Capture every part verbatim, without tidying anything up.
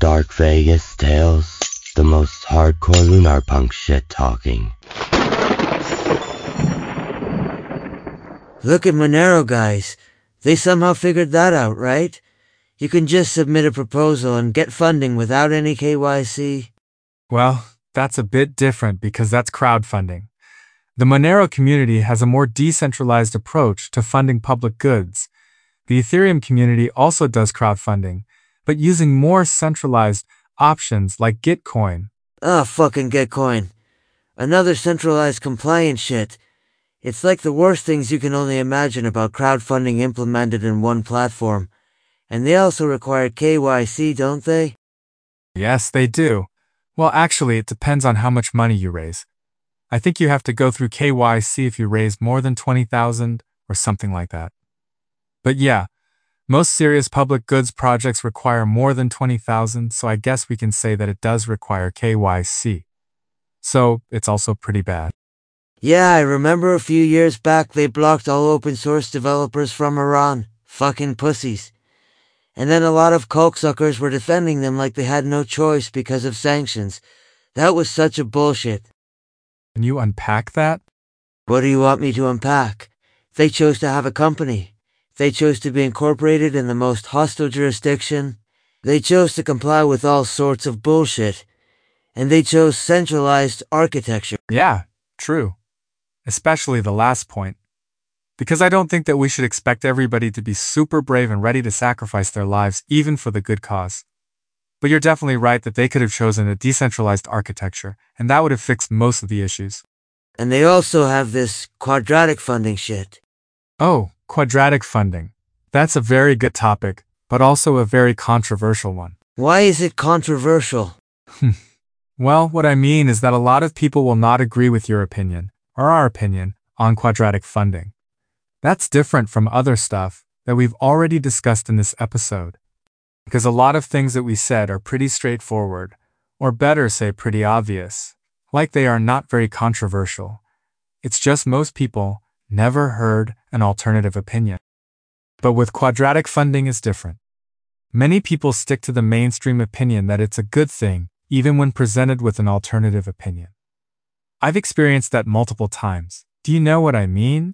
Dark Vegas Tales, the most hardcore lunar punk shit talking. Look at Monero, guys. They somehow figured that out, right? You can just submit a proposal and get funding without any K Y C. Well, that's a bit different because that's crowdfunding. The Monero community has a more decentralized approach to funding public goods. The Ethereum community also does crowdfunding, but using more centralized options like Gitcoin. Ah, fucking Gitcoin. Another centralized compliance shit. It's like the worst things you can only imagine about crowdfunding implemented in one platform. And they also require K Y C, don't they? Yes, they do. Well, actually, it depends on how much money you raise. I think you have to go through K Y C if you raise more than twenty thousand or something like that. But yeah, most serious public goods projects require more than twenty thousand, so I guess we can say that it does require K Y C. So, it's also pretty bad. Yeah, I remember a few years back they blocked all open source developers from Iran. Fucking pussies. And then a lot of cocksuckers were defending them like they had no choice because of sanctions. That was such a bullshit. Can you unpack that? What do you want me to unpack? They chose to have a company. They chose to be incorporated in the most hostile jurisdiction. They chose to comply with all sorts of bullshit. And they chose centralized architecture. Yeah, true. Especially the last point. Because I don't think that we should expect everybody to be super brave and ready to sacrifice their lives even for the good cause. But you're definitely right that they could have chosen a decentralized architecture, and that would have fixed most of the issues. And they also have this quadratic funding shit. Oh, quadratic funding. That's a very good topic, but also a very controversial one. Why is it controversial? Well, what I mean is that a lot of people will not agree with your opinion, or our opinion, on quadratic funding. That's different from other stuff that we've already discussed in this episode. Because a lot of things that we said are pretty straightforward, or better say pretty obvious, like they are not very controversial. It's just most people never heard an alternative opinion. But with quadratic funding it's different. Many people stick to the mainstream opinion that it's a good thing, even when presented with an alternative opinion. I've experienced that multiple times. Do you know what I mean?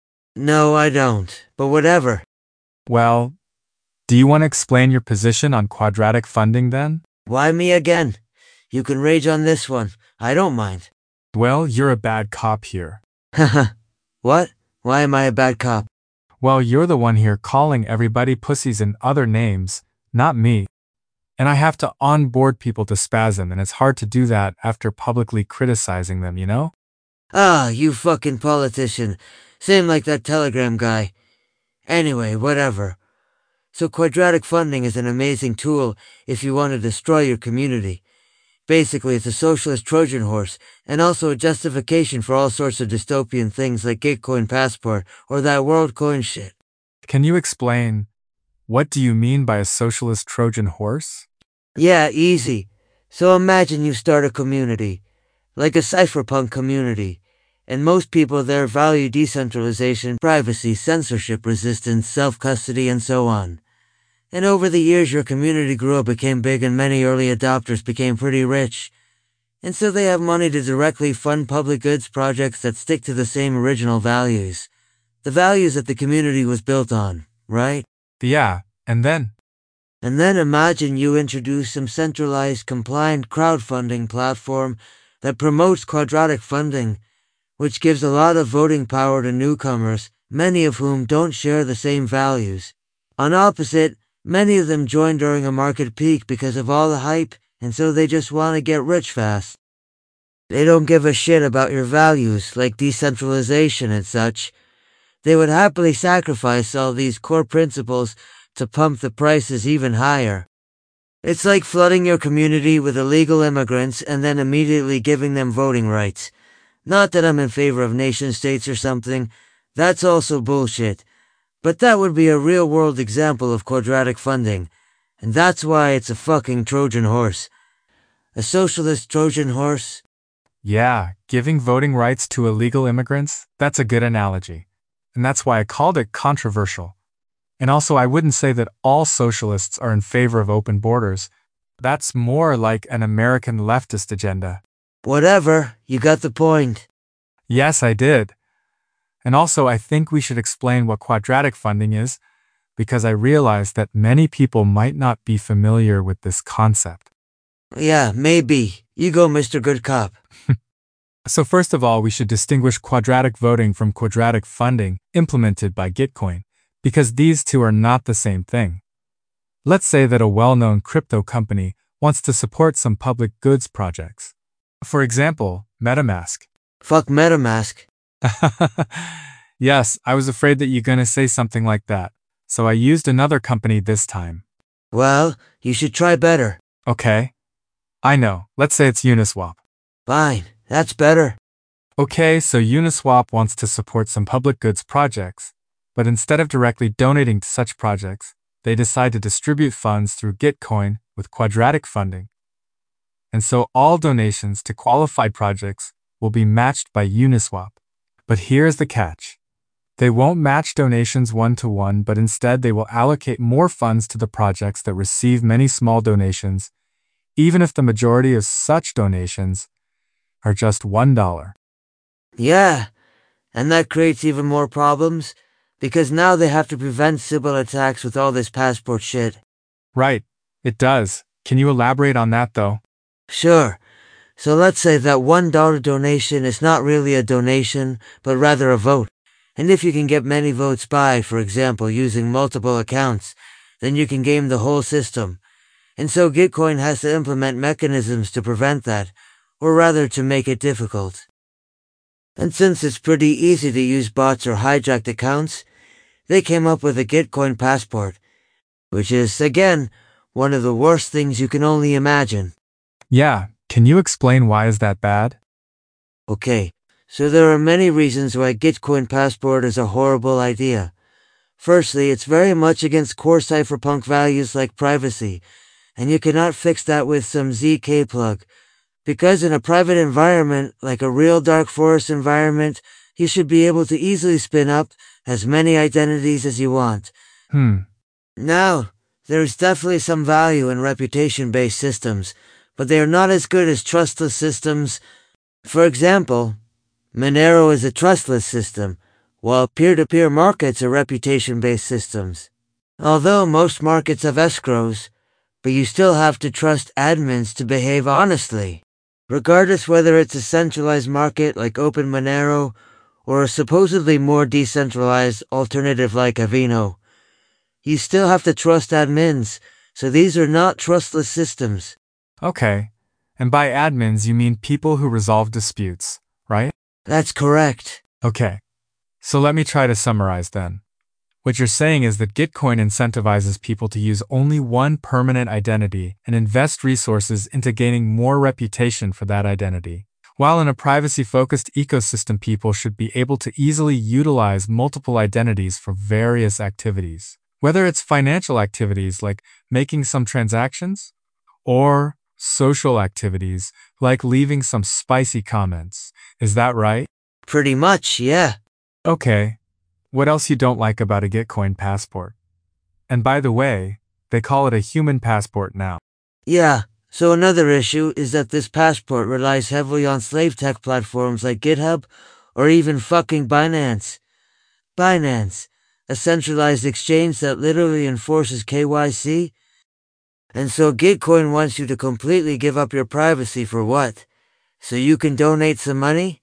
No, I don't, but whatever. Well, do you want to explain your position on quadratic funding then? Why me again? You can rage on this one. I don't mind. Well, you're a bad cop here. Haha. What? Why am I a bad cop? Well, you're the one here calling everybody pussies and other names, not me. And I have to onboard people to Spasm, and it's hard to do that after publicly criticizing them, you know? Ah, you fucking politician. Same like that Telegram guy. Anyway, whatever. So quadratic funding is an amazing tool if you want to destroy your community. Basically, it's a socialist Trojan horse, and also a justification for all sorts of dystopian things like Gitcoin Passport or that WorldCoin shit. Can you explain, what do you mean by a socialist Trojan horse? Yeah, easy. So imagine you start a community, like a cypherpunk community, and most people there value decentralization, privacy, censorship resistance, self-custody, and so on. And over the years your community grew up, became big, and many early adopters became pretty rich. And so they have money to directly fund public goods projects that stick to the same original values. The values that the community was built on, right? Yeah, and then? And then imagine you introduce some centralized, compliant crowdfunding platform that promotes quadratic funding, which gives a lot of voting power to newcomers, many of whom don't share the same values. On opposite, many of them join during a market peak because of all the hype, and so they just want to get rich fast. They don't give a shit about your values, like decentralization and such. They would happily sacrifice all these core principles to pump the prices even higher. It's like flooding your community with illegal immigrants and then immediately giving them voting rights. Not that I'm in favor of nation states or something. That's also bullshit. But that would be a real-world example of quadratic funding. And that's why it's a fucking Trojan horse. A socialist Trojan horse? Yeah, giving voting rights to illegal immigrants, that's a good analogy. And that's why I called it controversial. And also, I wouldn't say that all socialists are in favor of open borders, That's more like an American leftist agenda. Whatever, you got the point. Yes, I did. And also, I think we should explain what quadratic funding is, because I realize that many people might not be familiar with this concept. Yeah, maybe. You go, Mister Good Cop. So first of all, we should distinguish quadratic voting from quadratic funding implemented by Gitcoin, because these two are not the same thing. Let's say that a well-known crypto company wants to support some public goods projects. For example, MetaMask. Fuck MetaMask. Yes, I was afraid that you're gonna say something like that, so I used another company this time. Well, you should try better. Okay. I know, let's say it's Uniswap. Fine, that's better. Okay, so Uniswap wants to support some public goods projects, but instead of directly donating to such projects, they decide to distribute funds through Gitcoin with quadratic funding. And so all donations to qualified projects will be matched by Uniswap. But here's the catch. They won't match donations one-to-one, but instead they will allocate more funds to the projects that receive many small donations, even if the majority of such donations are just one dollar. Yeah, and that creates even more problems, because now they have to prevent Sybil attacks with all this passport shit. Right, it does. Can you elaborate on that though? Sure. So let's say that one dollar donation is not really a donation, but rather a vote. And if you can get many votes by, for example, using multiple accounts, then you can game the whole system. And so Gitcoin has to implement mechanisms to prevent that, or rather to make it difficult. And since it's pretty easy to use bots or hijacked accounts, they came up with a Gitcoin passport, which is, again, one of the worst things you can only imagine. Yeah, can you explain why is that bad? Okay, so there are many reasons why Gitcoin passport is a horrible idea. Firstly, it's very much against core cypherpunk values like privacy, and you cannot fix that with some Z K plug. Because in a private environment, like a real dark forest environment, you should be able to easily spin up as many identities as you want. Hmm. Now, there is definitely some value in reputation-based systems, but they are not as good as trustless systems. For example, Monero is a trustless system, while peer-to-peer markets are reputation-based systems. Although most markets have escrows, but you still have to trust admins to behave honestly. Regardless whether it's a centralized market like OpenMonero or a supposedly more decentralized alternative like Avino, you still have to trust admins, so these are not trustless systems. Okay. And by admins you mean people who resolve disputes, right? That's correct. Okay. So let me try to summarize then. What you're saying is that Gitcoin incentivizes people to use only one permanent identity and invest resources into gaining more reputation for that identity. While in a privacy-focused ecosystem, people should be able to easily utilize multiple identities for various activities. Whether it's financial activities like making some transactions, or social activities like leaving some spicy comments. Is that right? Pretty much, yeah. Okay. What else you don't like about a Gitcoin passport? And by the way, they call it a human passport now. Yeah, so another issue is that this passport relies heavily on slave tech platforms like GitHub or even fucking Binance. Binance, a centralized exchange that literally enforces K Y C. And so Gitcoin wants you to completely give up your privacy for what? So you can donate some money?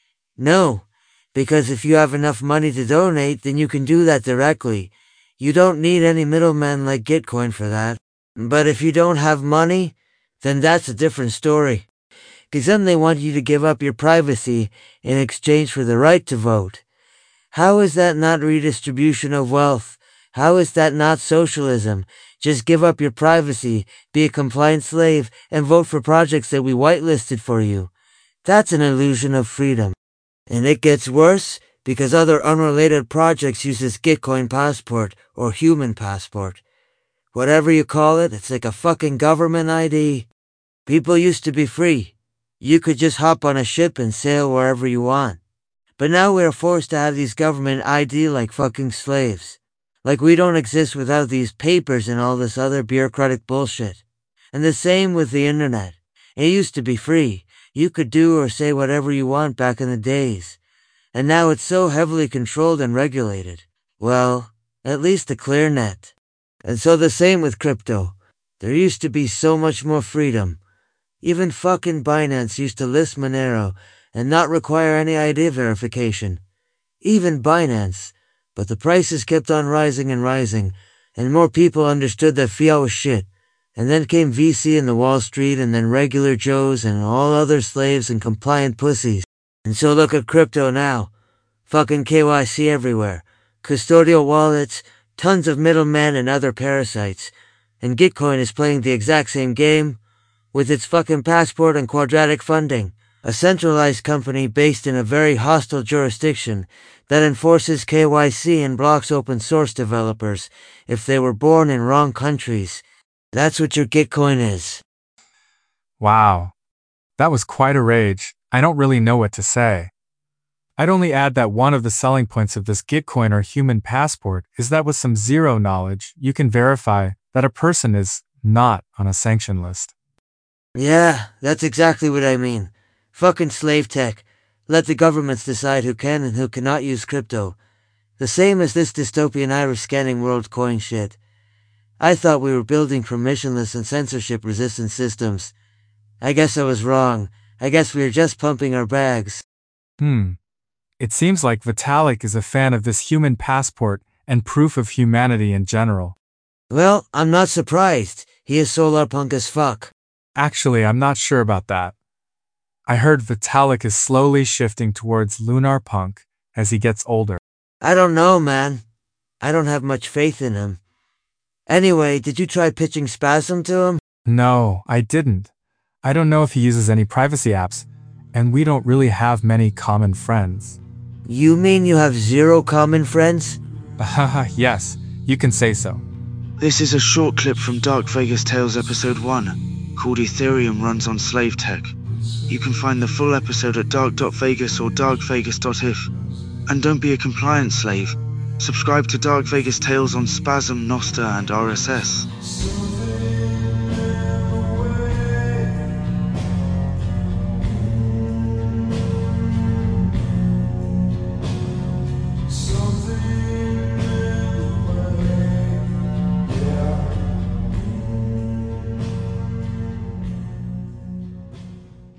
No. Because if you have enough money to donate, then you can do that directly. You don't need any middlemen like Gitcoin for that. But if you don't have money, then that's a different story. Because then they want you to give up your privacy in exchange for the right to vote. How is that not redistribution of wealth? How is that not socialism? Just give up your privacy, be a compliant slave, and vote for projects that we whitelisted for you. That's an illusion of freedom. And it gets worse because other unrelated projects use this Gitcoin passport or human passport. Whatever you call it, it's like a fucking government I D. People used to be free. You could just hop on a ship and sail wherever you want. But now we are forced to have these government I D like fucking slaves. Like we don't exist without these papers and all this other bureaucratic bullshit. And the same with the internet. It used to be free. You could do or say whatever you want back in the days. And now it's so heavily controlled and regulated. Well, at least the ClearNet. And so the same with crypto. There used to be so much more freedom. Even fucking Binance used to list Monero and not require any I D verification. Even Binance. But the prices kept on rising and rising, and more people understood that fiat was shit. And then came V C and the Wall Street, and then regular Joes and all other slaves and compliant pussies. And so look at crypto now. Fucking K Y C everywhere. Custodial wallets, tons of middlemen and other parasites. And Gitcoin is playing the exact same game, with its fucking passport and quadratic funding. A centralized company based in a very hostile jurisdiction that enforces K Y C and blocks open source developers if they were born in wrong countries. That's what your Gitcoin is. Wow. That was quite a rage. I don't really know what to say. I'd only add that one of the selling points of this Gitcoin or human passport is that with some zero knowledge, you can verify that a person is not on a sanction list. Yeah, that's exactly what I mean. Fucking slave tech. Let the governments decide who can and who cannot use crypto. The same as this dystopian iris scanning world coin shit. I thought we were building permissionless and censorship-resistant systems. I guess I was wrong. I guess we are just pumping our bags. Hmm. It seems like Vitalik is a fan of this human passport and proof of humanity in general. Well, I'm not surprised. He is solar punk as fuck. Actually, I'm not sure about that. I heard Vitalik is slowly shifting towards lunar punk as he gets older. I don't know, man. I don't have much faith in him. Anyway, did you try pitching Spasm to him? No, I didn't. I don't know if he uses any privacy apps, and we don't really have many common friends. You mean you have zero common friends? Haha, yes, you can say so. This is a short clip from Dark Vegas Tales Episode one, called Ethereum Runs on Slave Tech. You can find the full episode at dark dot vegas or dark vegas dot if. And don't be a compliance slave. Subscribe to Dark Vegas Tales on Spasm, Nostr, and R S S.